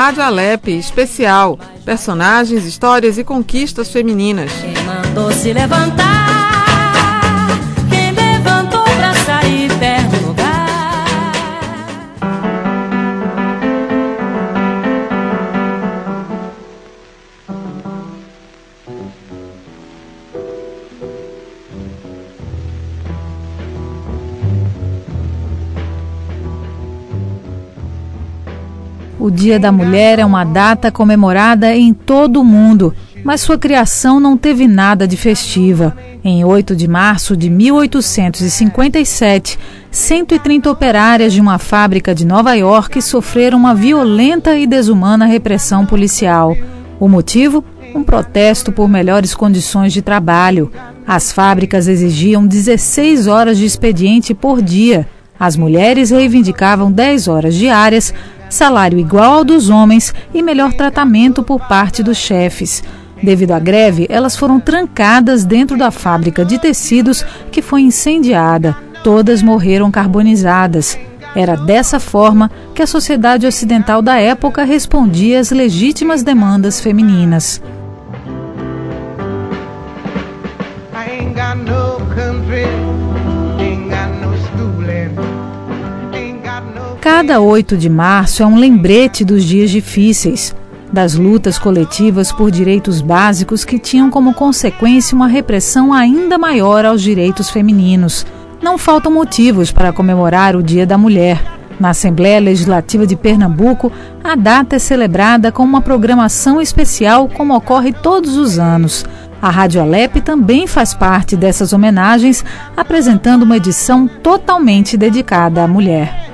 Rádio Alep especial, personagens, histórias e conquistas femininas. Quem mandou se levantar, quem levantou pra sair do lugar. O Dia da Mulher é uma data comemorada em todo o mundo, mas sua criação não teve nada de festiva. Em 8 de março de 1857, 130 operárias de uma fábrica de Nova York sofreram uma violenta e desumana repressão policial. O motivo? Um protesto por melhores condições de trabalho. As fábricas exigiam 16 horas de expediente por dia. As mulheres reivindicavam 10 horas diárias, salário igual ao dos homens e melhor tratamento por parte dos chefes. Devido à greve, elas foram trancadas dentro da fábrica de tecidos que foi incendiada. Todas morreram carbonizadas. Era dessa forma que a sociedade ocidental da época respondia às legítimas demandas femininas. Cada 8 de março é um lembrete dos dias difíceis, das lutas coletivas por direitos básicos que tinham como consequência uma repressão ainda maior aos direitos femininos. Não faltam motivos para comemorar o Dia da Mulher. Na Assembleia Legislativa de Pernambuco, a data é celebrada com uma programação especial, como ocorre todos os anos. A Rádio Alep também faz parte dessas homenagens, apresentando uma edição totalmente dedicada à mulher.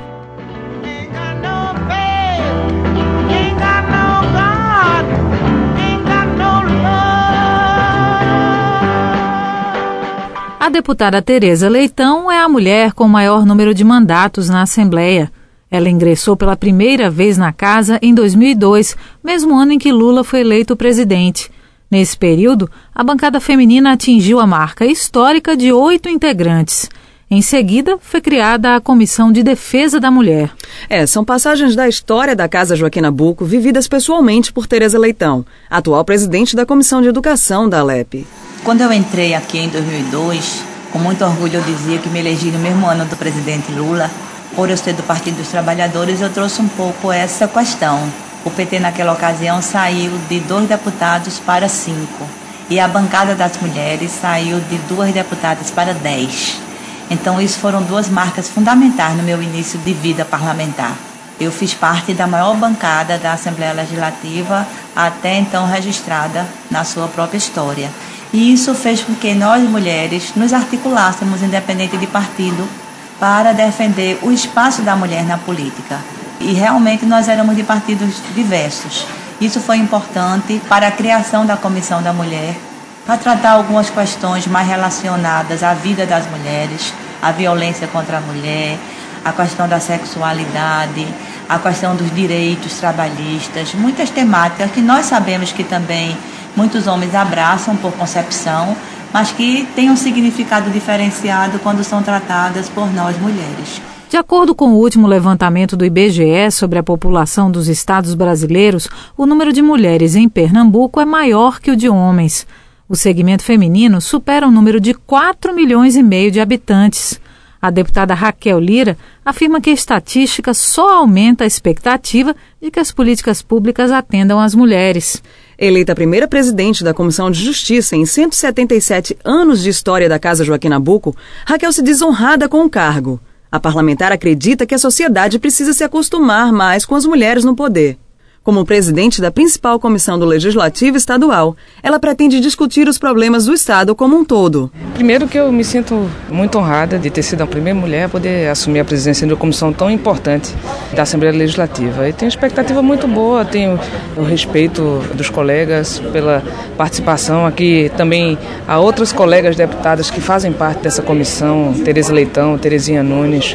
A deputada Tereza Leitão é a mulher com o maior número de mandatos na Assembleia. Ela ingressou pela primeira vez na casa em 2002, mesmo ano em que Lula foi eleito presidente. Nesse período, a bancada feminina atingiu a marca histórica de 8 integrantes. Em seguida, foi criada a Comissão de Defesa da Mulher. São passagens da história da Casa Joaquim Nabuco vividas pessoalmente por Tereza Leitão, atual presidente da Comissão de Educação da Alep. Quando eu entrei aqui em 2002, com muito orgulho eu dizia que me elegi no mesmo ano do presidente Lula. Por eu ser do Partido dos Trabalhadores, eu trouxe um pouco essa questão. O PT naquela ocasião saiu de 2 deputados para 5. E a bancada das mulheres saiu de 2 deputadas para 10. Então isso foram 2 marcas fundamentais no meu início de vida parlamentar. Eu fiz parte da maior bancada da Assembleia Legislativa, até então registrada na sua própria história. E isso fez com que nós, mulheres, nos articulássemos, independente de partido, para defender o espaço da mulher na política. E realmente nós éramos de partidos diversos. Isso foi importante para a criação da Comissão da Mulher, para tratar algumas questões mais relacionadas à vida das mulheres, à violência contra a mulher, a questão da sexualidade, a questão dos direitos trabalhistas, muitas temáticas que nós sabemos que também muitos homens abraçam por concepção, mas que têm um significado diferenciado quando são tratadas por nós mulheres. De acordo com o último levantamento do IBGE sobre a população dos estados brasileiros, o número de mulheres em Pernambuco é maior que o de homens. O segmento feminino supera o número de 4,5 milhões de habitantes. A deputada Raquel Lira afirma que a estatística só aumenta a expectativa de que as políticas públicas atendam às mulheres. Eleita a primeira presidente da Comissão de Justiça em 177 anos de história da Casa Joaquim Nabuco, Raquel se diz honrada com o cargo. A parlamentar acredita que a sociedade precisa se acostumar mais com as mulheres no poder. Como presidente da principal comissão do Legislativo Estadual, ela pretende discutir os problemas do Estado como um todo. Primeiro que eu me sinto muito honrada de ter sido a primeira mulher a poder assumir a presidência de uma comissão tão importante da Assembleia Legislativa. E tenho expectativa muito boa, tenho o respeito dos colegas pela participação. Aqui também há outras colegas deputadas que fazem parte dessa comissão, Tereza Leitão, Terezinha Nunes.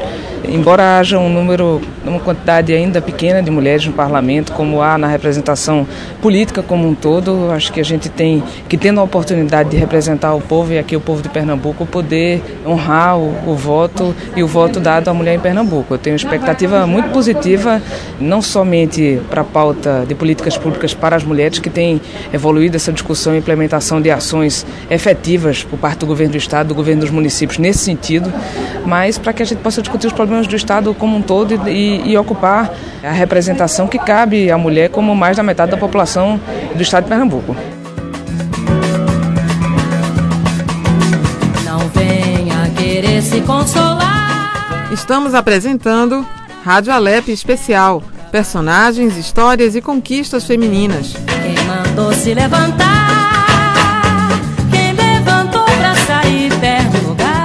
embora haja uma quantidade ainda pequena de mulheres no parlamento, como há na representação política como um todo, acho que a gente tem que, tendo a oportunidade de representar o povo, e aqui o povo de Pernambuco, poder honrar o voto e o voto dado à mulher em Pernambuco. Eu tenho uma expectativa muito positiva, não somente para a pauta de políticas públicas para as mulheres, que tem evoluído essa discussão e implementação de ações efetivas por parte do governo do Estado, do governo dos municípios nesse sentido, mas para que a gente possa discutir os problemas do Estado como um todo e ocupar a representação que cabe à mulher como mais da metade da população do Estado de Pernambuco. Não venha querer se consolar. Estamos apresentando Rádio Alep Especial, personagens, histórias e conquistas femininas. Quem mandou se levantar? Quem levantou pra sair perto do lugar?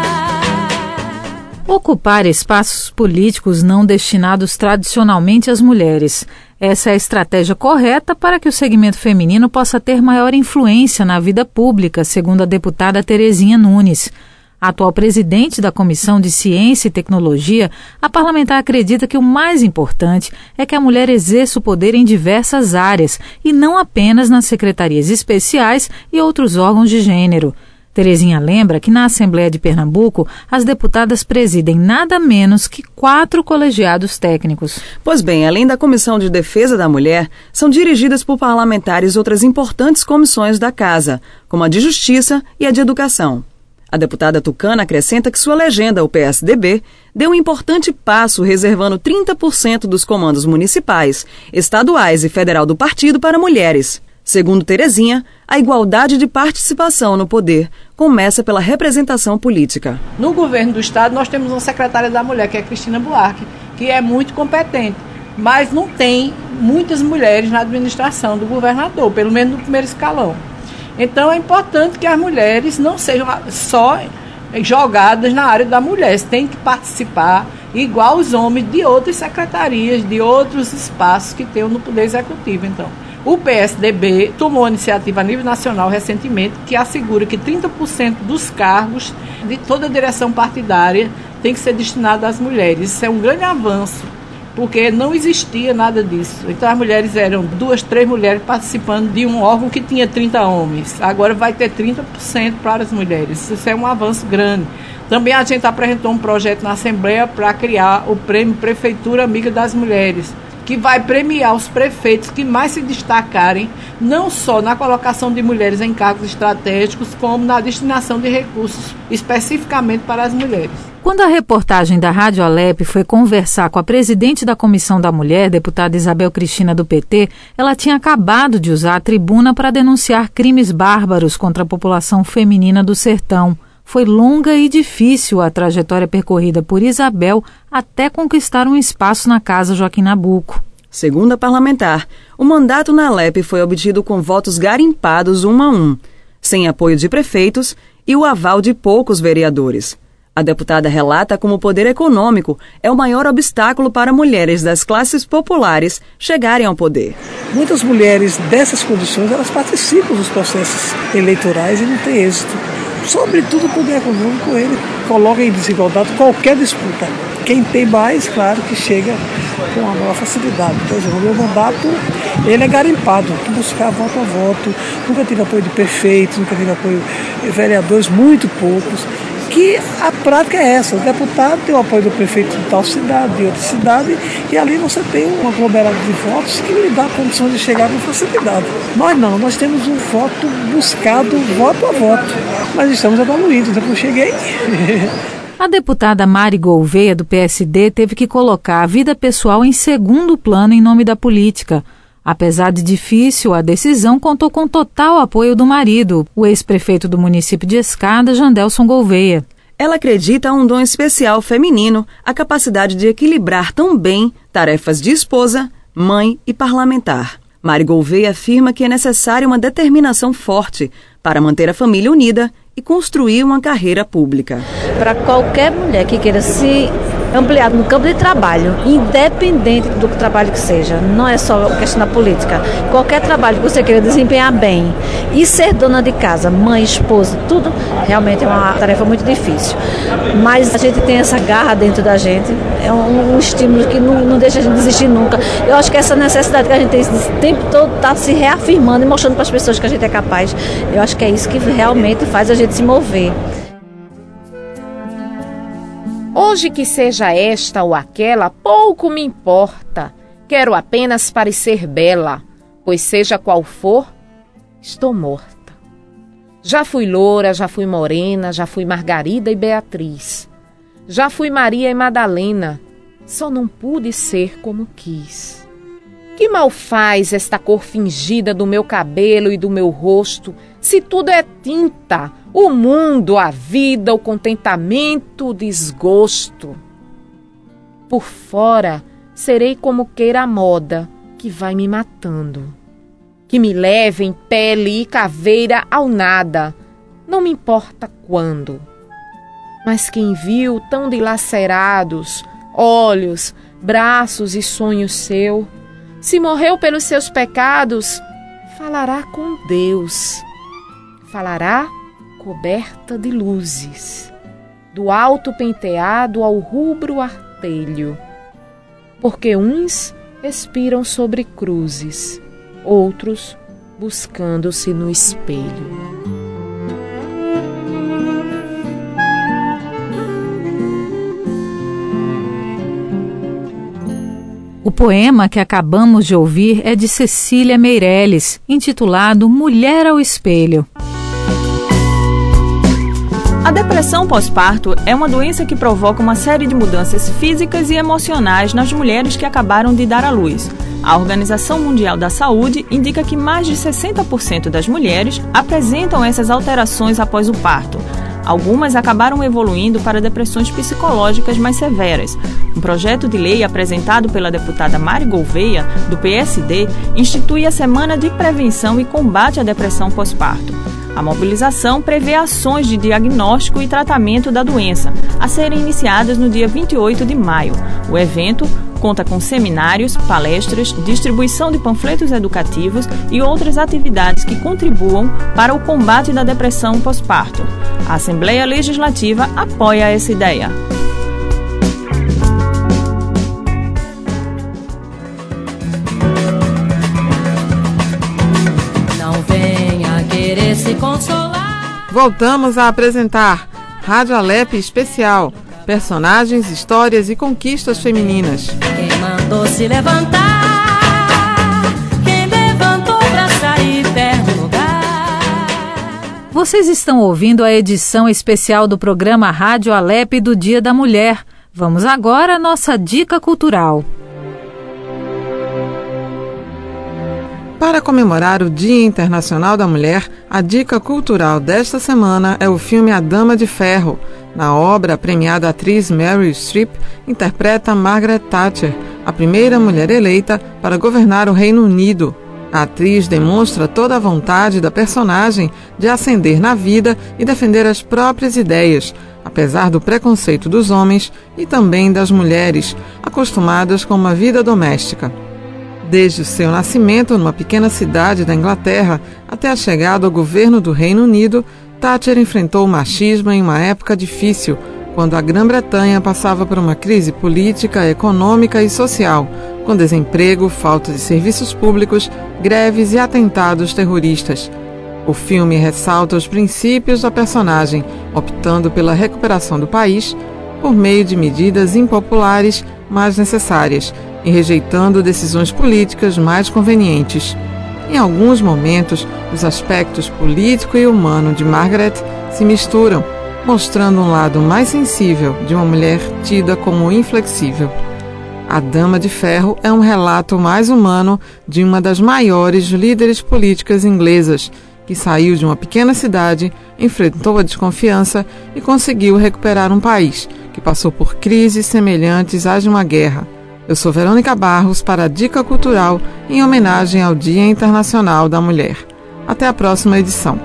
Ocupar espaços políticos não destinados tradicionalmente às mulheres. Essa é a estratégia correta para que o segmento feminino possa ter maior influência na vida pública, segundo a deputada Terezinha Nunes. Atual presidente da Comissão de Ciência e Tecnologia, a parlamentar acredita que o mais importante é que a mulher exerça o poder em diversas áreas e não apenas nas secretarias especiais e outros órgãos de gênero. Terezinha lembra que na Assembleia de Pernambuco as deputadas presidem nada menos que 4 colegiados técnicos. Pois bem, além da Comissão de Defesa da Mulher, são dirigidas por parlamentares outras importantes comissões da Casa, como a de Justiça e a de Educação. A deputada tucana acrescenta que sua legenda, o PSDB, deu um importante passo reservando 30% dos comandos municipais, estaduais e federal do partido para mulheres. Segundo Terezinha, a igualdade de participação no poder começa pela representação política. No governo do Estado, nós temos uma secretária da mulher, que é Cristina Buarque, que é muito competente, mas não tem muitas mulheres na administração do governador, pelo menos no primeiro escalão. Então é importante que as mulheres não sejam só jogadas na área da mulher, têm que participar igual os homens de outras secretarias, de outros espaços que tem no Poder Executivo. Então, o PSDB tomou uma iniciativa a nível nacional recentemente que assegura que 30% dos cargos de toda a direção partidária tem que ser destinado às mulheres. Isso é um grande avanço, porque não existia nada disso. Então as mulheres eram 2, 3 mulheres participando de um órgão que tinha 30 homens. Agora vai ter 30% para as mulheres. Isso é um avanço grande. Também a gente apresentou um projeto na Assembleia para criar o Prêmio Prefeitura Amiga das Mulheres, que vai premiar os prefeitos que mais se destacarem, não só na colocação de mulheres em cargos estratégicos, como na destinação de recursos especificamente para as mulheres. Quando a reportagem da Rádio Alep foi conversar com a presidente da Comissão da Mulher, deputada Isabel Cristina do PT, ela tinha acabado de usar a tribuna para denunciar crimes bárbaros contra a população feminina do sertão. Foi longa e difícil a trajetória percorrida por Isabel até conquistar um espaço na Casa Joaquim Nabuco. Segundo a parlamentar, o mandato na Alep foi obtido com votos garimpados 1 a 1, sem apoio de prefeitos e o aval de poucos vereadores. A deputada relata como o poder econômico é o maior obstáculo para mulheres das classes populares chegarem ao poder. Muitas mulheres dessas condições, elas participam dos processos eleitorais e não têm êxito. Sobretudo o poder econômico, ele coloca em desigualdade qualquer disputa. Quem tem mais, claro, que chega com a maior facilidade. Por exemplo, o meu mandato, ele é garimpado, que buscar voto a voto. Nunca tive apoio de prefeitos, nunca tive apoio de vereadores, muito poucos. Que a prática é essa, o deputado tem o apoio do prefeito de tal cidade, de outra cidade, e ali você tem um aglomerado de votos que lhe dá condições de chegar com facilidade. Nós não, nós temos um voto buscado voto a voto, mas estamos evoluindo, então eu cheguei. A deputada Mari Gouveia, do PSD, teve que colocar a vida pessoal em segundo plano em nome da política. Apesar de difícil, a decisão contou com total apoio do marido, o ex-prefeito do município de Escada, Jandelson Gouveia. Ela acredita a um dom especial feminino, a capacidade de equilibrar tão bem tarefas de esposa, mãe e parlamentar. Mari Gouveia afirma que é necessária uma determinação forte para manter a família unida e construir uma carreira pública. Para qualquer mulher que queira se ampliado no campo de trabalho, independente do trabalho que seja, não é só questão da política, qualquer trabalho que você queira desempenhar bem e ser dona de casa, mãe, esposa, tudo, realmente é uma tarefa muito difícil, mas a gente tem essa garra dentro da gente, é um estímulo que não deixa a gente desistir nunca. Eu acho que essa necessidade que a gente tem esse tempo todo está se reafirmando e mostrando para as pessoas que a gente é capaz, eu acho que é isso que realmente faz a gente se mover. Hoje, que seja esta ou aquela, pouco me importa. Quero apenas parecer bela, pois seja qual for, estou morta. Já fui loura, já fui morena, já fui Margarida e Beatriz. Já fui Maria e Madalena, só não pude ser como quis. Que mal faz esta cor fingida do meu cabelo e do meu rosto, se tudo é tinta, o mundo, a vida, o contentamento, o desgosto. Por fora, serei como queira a moda, que vai me matando. Que me leve em pele e caveira ao nada, não me importa quando. Mas quem viu tão dilacerados, olhos, braços e sonho seu, se morreu pelos seus pecados, falará com Deus. Falará coberta de luzes, do alto penteado ao rubro artelho. Porque uns expiram sobre cruzes, outros buscando-se no espelho. O poema que acabamos de ouvir é de Cecília Meirelles, intitulado Mulher ao Espelho. A depressão pós-parto é uma doença que provoca uma série de mudanças físicas e emocionais nas mulheres que acabaram de dar à luz. A Organização Mundial da Saúde indica que mais de 60% das mulheres apresentam essas alterações após o parto. Algumas acabaram evoluindo para depressões psicológicas mais severas. Um projeto de lei apresentado pela deputada Mari Gouveia, do PSD, institui a Semana de Prevenção e Combate à Depressão Pós-Parto. A mobilização prevê ações de diagnóstico e tratamento da doença, a serem iniciadas no dia 28 de maio. O evento conta com seminários, palestras, distribuição de panfletos educativos e outras atividades que contribuam para o combate da depressão pós-parto. A Assembleia Legislativa apoia essa ideia. Não venha querer se consolar. Voltamos a apresentar Rádio Alep Especial. Personagens, histórias e conquistas femininas. Quem mandou se levantar? Quem levantou pra sair do lugar? Vocês estão ouvindo a edição especial do programa Rádio Alep do Dia da Mulher. Vamos agora à nossa dica cultural. Para comemorar o Dia Internacional da Mulher, a dica cultural desta semana é o filme A Dama de Ferro. Na obra, a premiada atriz Meryl Streep interpreta Margaret Thatcher, a primeira mulher eleita para governar o Reino Unido. A atriz demonstra toda a vontade da personagem de ascender na vida e defender as próprias ideias, apesar do preconceito dos homens e também das mulheres, acostumadas com uma vida doméstica. Desde o seu nascimento numa pequena cidade da Inglaterra até a chegada ao governo do Reino Unido, Thatcher enfrentou o machismo em uma época difícil, quando a Grã-Bretanha passava por uma crise política, econômica e social, com desemprego, falta de serviços públicos, greves e atentados terroristas. O filme ressalta os princípios da personagem, optando pela recuperação do país por meio de medidas impopulares, mas necessárias, e rejeitando decisões políticas mais convenientes. Em alguns momentos, os aspectos político e humano de Margaret se misturam, mostrando um lado mais sensível de uma mulher tida como inflexível. A Dama de Ferro é um relato mais humano de uma das maiores líderes políticas inglesas, que saiu de uma pequena cidade, enfrentou a desconfiança e conseguiu recuperar um país que passou por crises semelhantes às de uma guerra. Eu sou Verônica Barros para a Dica Cultural em homenagem ao Dia Internacional da Mulher. Até a próxima edição.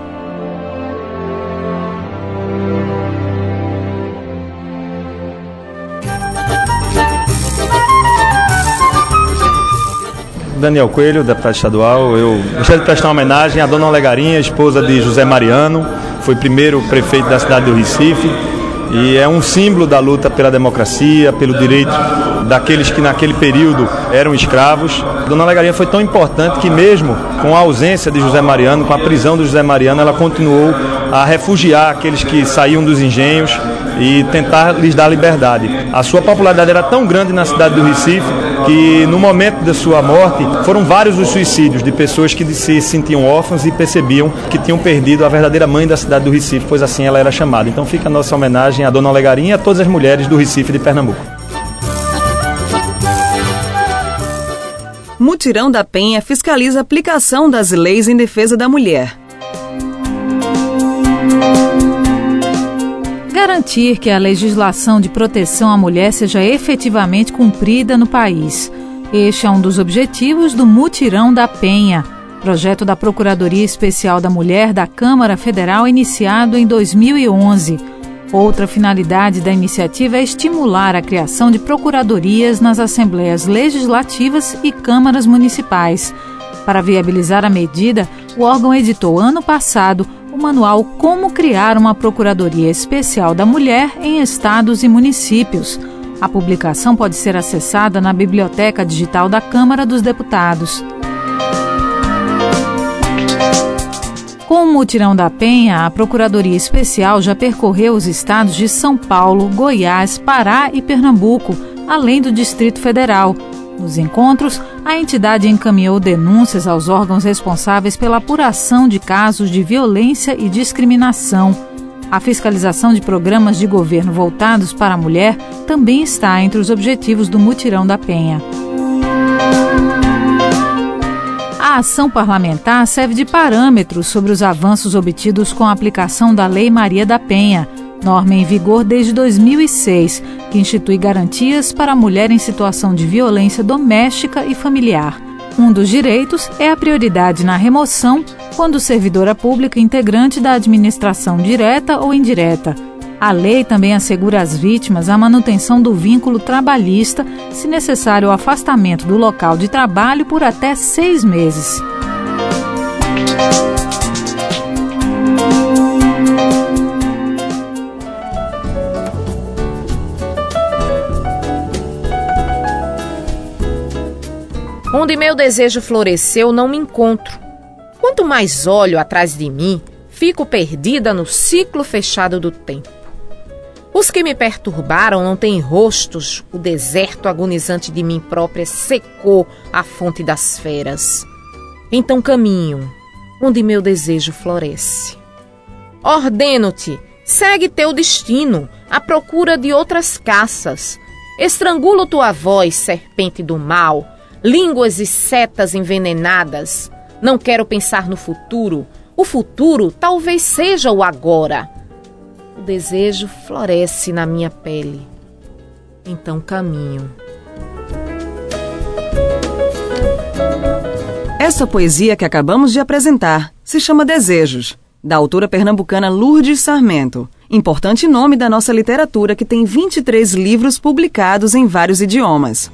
Daniel Coelho, deputado estadual. Eu gostaria de prestar uma homenagem à dona Olegarinha, esposa de José Mariano, foi primeiro prefeito da cidade do Recife e é um símbolo da luta pela democracia, pelo direito daqueles que naquele período eram escravos. A dona Olegarinha foi tão importante que mesmo com a ausência de José Mariano, com a prisão do José Mariano, ela continuou a refugiar aqueles que saíam dos engenhos e tentar lhes dar liberdade. A sua popularidade era tão grande na cidade do Recife que no momento da sua morte foram vários os suicídios de pessoas que se sentiam órfãos e percebiam que tinham perdido a verdadeira mãe da cidade do Recife, pois assim ela era chamada. Então fica a nossa homenagem à dona Olegarinha e a todas as mulheres do Recife e de Pernambuco. Mutirão da Penha fiscaliza a aplicação das leis em defesa da mulher. Garantir que a legislação de proteção à mulher seja efetivamente cumprida no país. Este é um dos objetivos do Mutirão da Penha, projeto da Procuradoria Especial da Mulher da Câmara Federal iniciado em 2011. Outra finalidade da iniciativa é estimular a criação de procuradorias nas assembleias legislativas e câmaras municipais. Para viabilizar a medida, o órgão editou ano passado o manual Como Criar uma Procuradoria Especial da Mulher em Estados e Municípios. A publicação pode ser acessada na Biblioteca Digital da Câmara dos Deputados. Com o Mutirão da Penha, a Procuradoria Especial já percorreu os estados de São Paulo, Goiás, Pará e Pernambuco, além do Distrito Federal. Nos encontros, a entidade encaminhou denúncias aos órgãos responsáveis pela apuração de casos de violência e discriminação. A fiscalização de programas de governo voltados para a mulher também está entre os objetivos do Mutirão da Penha. A ação parlamentar serve de parâmetro sobre os avanços obtidos com a aplicação da Lei Maria da Penha, norma em vigor desde 2006, que institui garantias para a mulher em situação de violência doméstica e familiar. Um dos direitos é a prioridade na remoção quando servidora pública integrante da administração direta ou indireta. A lei também assegura às vítimas a manutenção do vínculo trabalhista, se necessário o afastamento do local de trabalho por até 6 meses. Onde meu desejo floresceu, não me encontro. Quanto mais olho atrás de mim, fico perdida no ciclo fechado do tempo. Os que me perturbaram não têm rostos, o deserto agonizante de mim própria secou a fonte das feras. Então caminho, onde meu desejo floresce. Ordeno-te, segue teu destino, à procura de outras caças. Estrangulo tua voz, serpente do mal, línguas e setas envenenadas. Não quero pensar no futuro. O futuro talvez seja o agora. O desejo floresce na minha pele. Então caminho. Essa poesia que acabamos de apresentar se chama Desejos, da autora pernambucana Lourdes Sarmento. Importante nome da nossa literatura que tem 23 livros publicados em vários idiomas.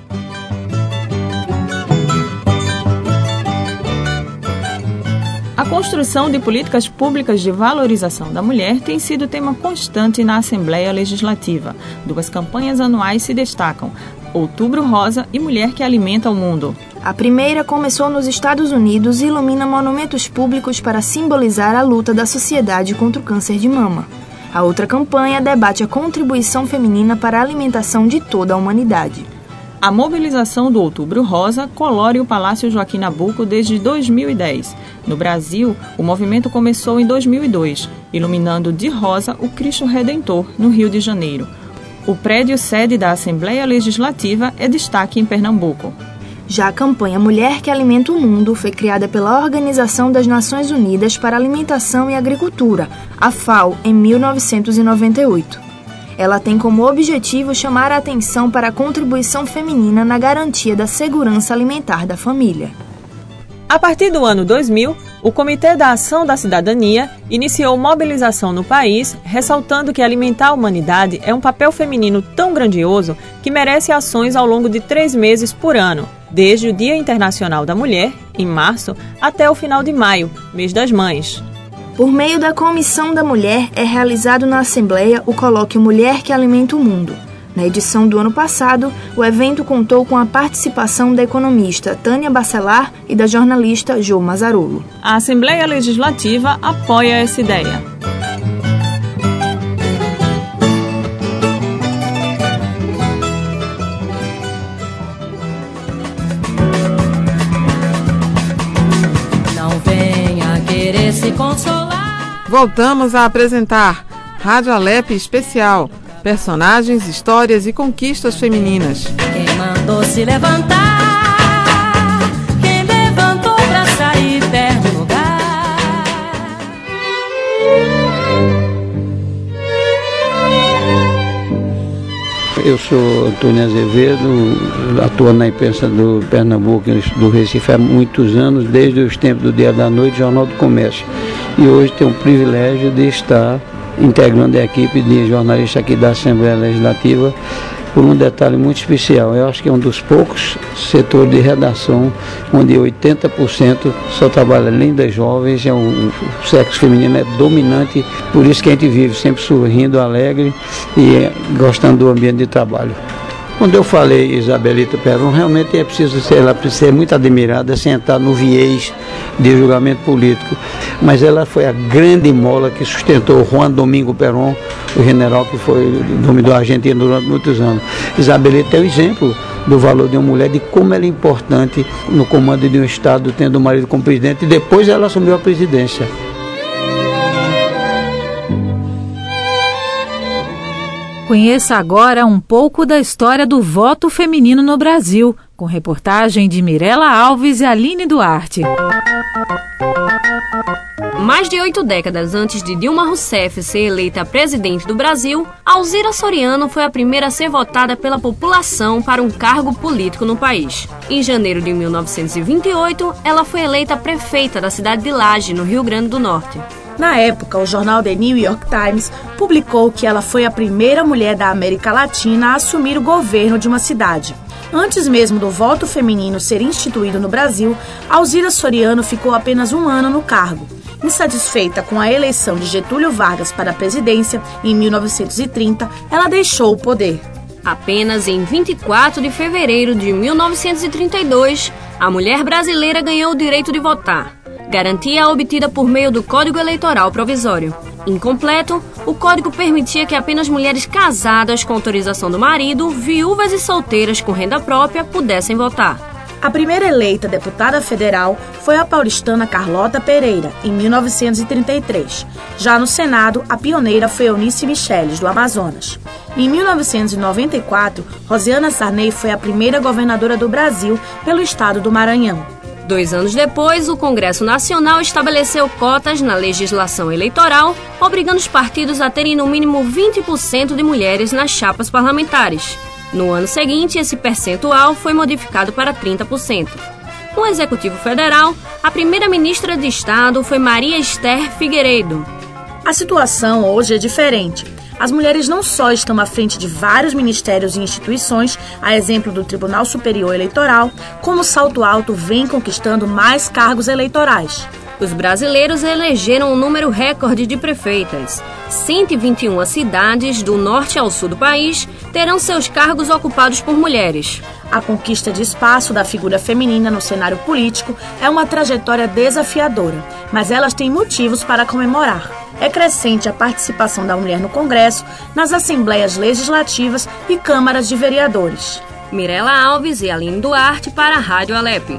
A construção de políticas públicas de valorização da mulher tem sido tema constante na Assembleia Legislativa. 2 campanhas anuais se destacam: Outubro Rosa e Mulher que Alimenta o Mundo. A primeira começou nos Estados Unidos e ilumina monumentos públicos para simbolizar a luta da sociedade contra o câncer de mama. A outra campanha debate a contribuição feminina para a alimentação de toda a humanidade. A mobilização do Outubro Rosa colore o Palácio Joaquim Nabuco desde 2010. No Brasil, o movimento começou em 2002, iluminando de rosa o Cristo Redentor, no Rio de Janeiro. O prédio sede da Assembleia Legislativa é destaque em Pernambuco. Já a campanha Mulher que Alimenta o Mundo foi criada pela Organização das Nações Unidas para a Alimentação e Agricultura, a FAO, em 1998. Ela tem como objetivo chamar a atenção para a contribuição feminina na garantia da segurança alimentar da família. A partir do ano 2000, o Comitê da Ação da Cidadania iniciou mobilização no país, ressaltando que alimentar a humanidade é um papel feminino tão grandioso que merece ações ao longo de 3 meses por ano, desde o Dia Internacional da Mulher, em março, até o final de maio, mês das mães. Por meio da Comissão da Mulher, é realizado na Assembleia o colóquio Mulher que Alimenta o Mundo. Na edição do ano passado, o evento contou com a participação da economista Tânia Bacelar e da jornalista Jo Mazzarolo. A Assembleia Legislativa apoia essa ideia. Não venha querer se consolar. Voltamos a apresentar Rádio Alep Especial. Personagens, histórias e conquistas femininas. Quem mandou se levantar? Quem levantou pra sair do lugar? Eu sou Antônio Azevedo, atuo na imprensa do Pernambuco, do Recife há muitos anos, desde os tempos do Dia da Noite, Jornal do Comércio. E hoje tenho o privilégio de estar integrando a equipe de jornalistas aqui da Assembleia Legislativa por um detalhe muito especial. Eu acho que é um dos poucos setores de redação onde 80% só trabalha além das jovens, o sexo feminino é dominante, por isso que a gente vive sempre sorrindo, alegre e gostando do ambiente de trabalho. Quando eu falei Isabelita Perón, realmente ela precisa ser muito admirada sem entrar no viés de julgamento político, mas ela foi a grande mola que sustentou Juan Domingo Perón, o general que foi dominou a Argentina durante muitos anos. Isabelita é o exemplo do valor de uma mulher, de como ela é importante no comando de um Estado, tendo o marido como presidente, e depois ela assumiu a presidência. Conheça agora um pouco da história do voto feminino no Brasil, com reportagem de Mirela Alves e Aline Duarte. Mais de 8 décadas antes de Dilma Rousseff ser eleita presidente do Brasil, Alzira Soriano foi a primeira a ser votada pela população para um cargo político no país. Em janeiro de 1928, ela foi eleita prefeita da cidade de Laje, no Rio Grande do Norte. Na época, o jornal The New York Times publicou que ela foi a primeira mulher da América Latina a assumir o governo de uma cidade. Antes mesmo do voto feminino ser instituído no Brasil, Alzira Soriano ficou apenas 1 ano no cargo. Insatisfeita com a eleição de Getúlio Vargas para a presidência em 1930, ela deixou o poder. Apenas em 24 de fevereiro de 1932, a mulher brasileira ganhou o direito de votar. Garantia obtida por meio do Código Eleitoral Provisório. Incompleto, o código permitia que apenas mulheres casadas com autorização do marido, viúvas e solteiras com renda própria pudessem votar. A primeira eleita deputada federal foi a paulistana Carlota Pereira, em 1933. Já no Senado, a pioneira foi Eunice Micheles, do Amazonas. Em 1994, Rosiana Sarney foi a primeira governadora do Brasil pelo estado do Maranhão. 2 anos depois, o Congresso Nacional estabeleceu cotas na legislação eleitoral, obrigando os partidos a terem no mínimo 20% de mulheres nas chapas parlamentares. No ano seguinte, esse percentual foi modificado para 30%. No Executivo Federal, a primeira-ministra de Estado foi Maria Esther Figueiredo. A situação hoje é diferente. As mulheres não só estão à frente de vários ministérios e instituições, a exemplo do Tribunal Superior Eleitoral, como o salto alto vem conquistando mais cargos eleitorais. Os brasileiros elegeram um número recorde de prefeitas. 121 cidades, do norte ao sul do país, terão seus cargos ocupados por mulheres. A conquista de espaço da figura feminina no cenário político é uma trajetória desafiadora, mas elas têm motivos para comemorar. É crescente a participação da mulher no Congresso, nas assembleias legislativas e câmaras de vereadores. Mirela Alves e Aline Duarte para a Rádio Alep.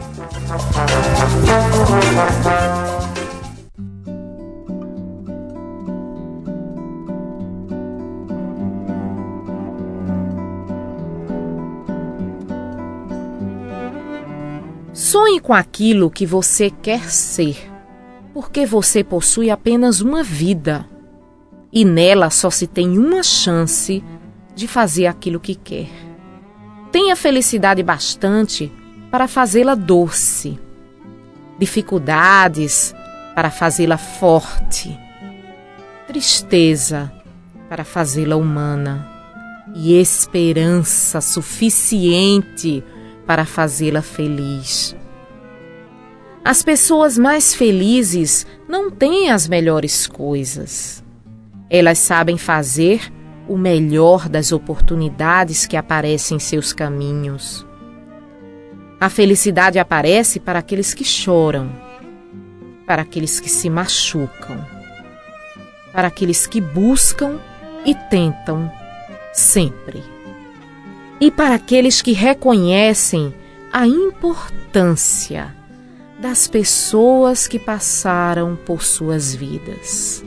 Sonhe com aquilo que você quer ser, porque você possui apenas uma vida e nela só se tem uma chance de fazer aquilo que quer. Tenha felicidade bastante para fazê-la doce. dificuldades para fazê-la forte, tristeza para fazê-la humana e esperança suficiente para fazê-la feliz. As pessoas mais felizes não têm as melhores coisas. Elas sabem fazer o melhor das oportunidades que aparecem em seus caminhos. A felicidade aparece para aqueles que choram, para aqueles que se machucam, para aqueles que buscam e tentam sempre, e para aqueles que reconhecem a importância das pessoas que passaram por suas vidas.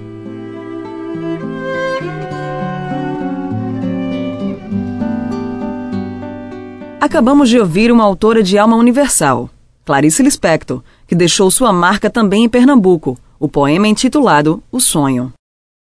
Acabamos de ouvir uma autora de alma universal, Clarice Lispector, que deixou sua marca também em Pernambuco, o poema intitulado O Sonho.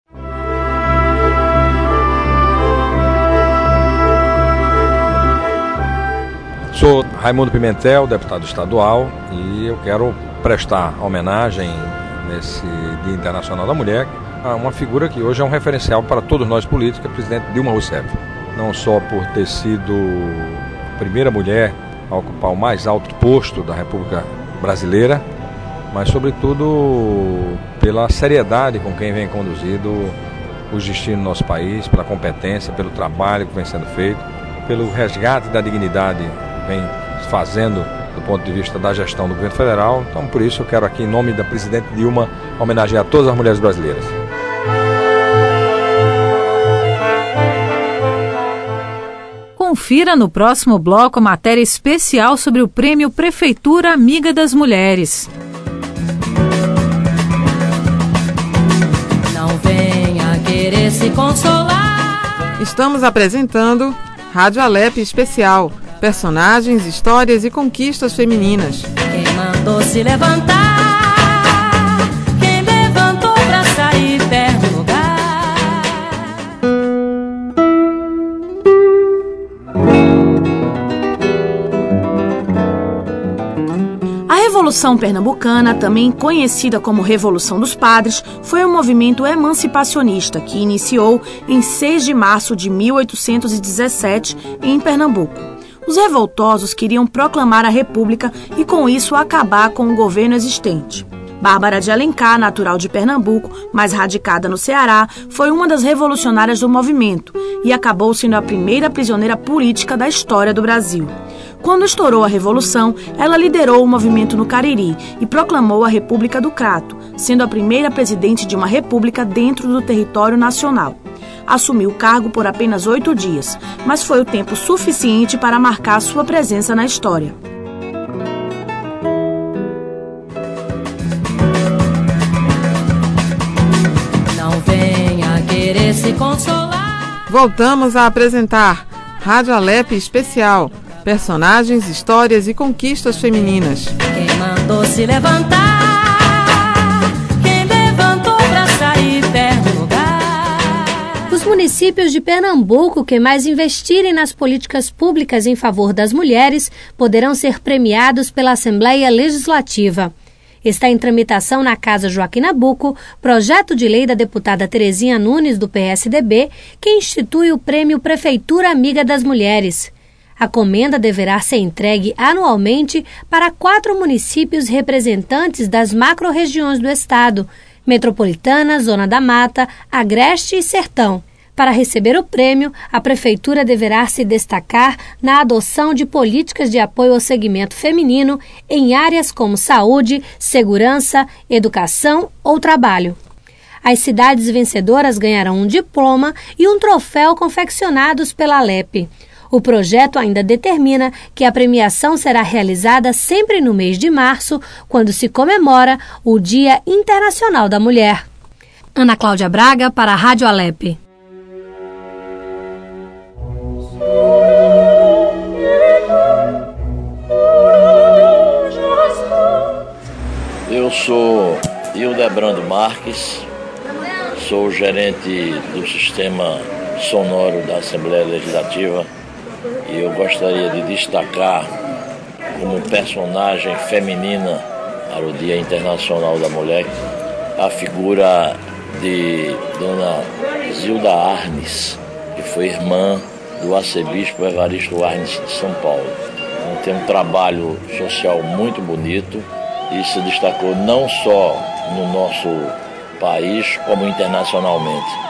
Sou Raimundo Pimentel, deputado estadual, e eu quero prestar homenagem nesse Dia Internacional da Mulher a uma figura que hoje é um referencial para todos nós políticos, a presidente Dilma Rousseff. Não só por ter sido a primeira mulher a ocupar o mais alto posto da República Brasileira, mas sobretudo pela seriedade com quem vem conduzido os destinos do nosso país, pela competência, pelo trabalho que vem sendo feito, pelo resgate da dignidade que vem fazendo do ponto de vista da gestão do governo federal. Então, por isso, eu quero aqui, em nome da presidente Dilma, homenagear todas as mulheres brasileiras. Confira no próximo bloco a matéria especial sobre o Prêmio Prefeitura Amiga das Mulheres. Não venha querer se consolar. Estamos apresentando Rádio Alep Especial, personagens, histórias e conquistas femininas. Quem mandou se levantar, quem levantou pra sair perto do lugar. A Revolução Pernambucana, também conhecida como Revolução dos Padres, foi um movimento emancipacionista que iniciou em 6 de março de 1817 em Pernambuco. Os revoltosos queriam proclamar a República e, com isso, acabar com o governo existente. Bárbara de Alencar, natural de Pernambuco, mas radicada no Ceará, foi uma das revolucionárias do movimento e acabou sendo a primeira prisioneira política da história do Brasil. Quando estourou a Revolução, ela liderou o movimento no Cariri e proclamou a República do Crato, sendo a primeira presidente de uma república dentro do território nacional. Assumiu o cargo por apenas 8 dias, mas foi o tempo suficiente para marcar sua presença na história. Não venha querer se consolar. Voltamos a apresentar Rádio Alep Especial, personagens, histórias e conquistas femininas. Quem mandou se levantar, quem levantou pra sair perto do lugar. Os municípios de Pernambuco que mais investirem nas políticas públicas em favor das mulheres poderão ser premiados pela Assembleia Legislativa. Está em tramitação na Casa Joaquim Nabuco projeto de lei da deputada Terezinha Nunes, do PSDB, que institui o Prêmio Prefeitura Amiga das Mulheres. A comenda deverá ser entregue anualmente para 4 municípios representantes das macro-regiões do estado: Metropolitana, Zona da Mata, Agreste e Sertão. Para receber o prêmio, a Prefeitura deverá se destacar na adoção de políticas de apoio ao segmento feminino em áreas como saúde, segurança, educação ou trabalho. As cidades vencedoras ganharão um diploma e um troféu confeccionados pela Alep. O projeto ainda determina que a premiação será realizada sempre no mês de março, quando se comemora o Dia Internacional da Mulher. Ana Cláudia Braga, para a Rádio Alep. Eu sou Hildebrando Marques, sou gerente do Sistema Sonoro da Assembleia Legislativa e eu gostaria de destacar como personagem feminina para o Dia Internacional da Mulher, a figura de Dona Zilda Arnes, que foi irmã do arcebispo Evaristo Arnes de São Paulo. Então, tem um trabalho social muito bonito e se destacou não só no nosso país, como internacionalmente.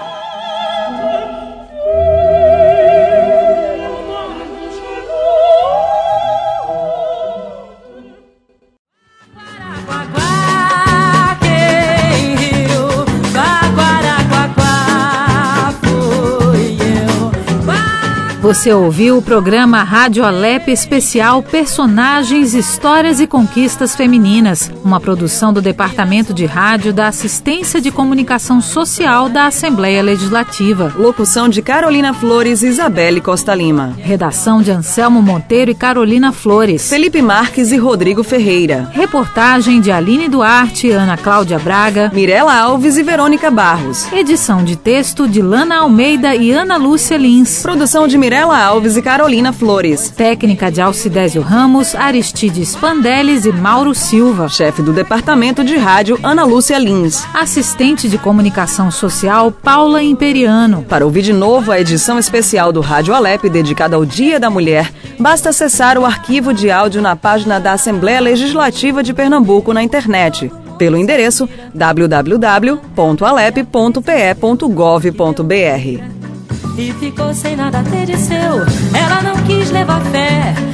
Você ouviu o programa Rádio Alep Especial Personagens, Histórias e Conquistas Femininas, uma produção do Departamento de Rádio da Assistência de Comunicação Social da Assembleia Legislativa. Locução de Carolina Flores e Isabelle Costa Lima. Redação de Anselmo Monteiro e Carolina Flores. Felipe Marques e Rodrigo Ferreira. Reportagem de Aline Duarte, Ana Cláudia Braga, Mirela Alves e Verônica Barros. Edição de texto de Lana Almeida e Ana Lúcia Lins. Produção de Mirela Alves e Carolina Flores. Técnica de Alcidésio Ramos, Aristides Pandeles e Mauro Silva. Chefe do Departamento de Rádio, Ana Lúcia Lins. Assistente de Comunicação Social, Paula Imperiano. Para ouvir de novo a edição especial do Rádio Alep dedicada ao Dia da Mulher, basta acessar o arquivo de áudio na página da Assembleia Legislativa de Pernambuco na internet, pelo endereço www.alep.pe.gov.br. E ficou sem nada a ter de seu. Ela não quis levar fé.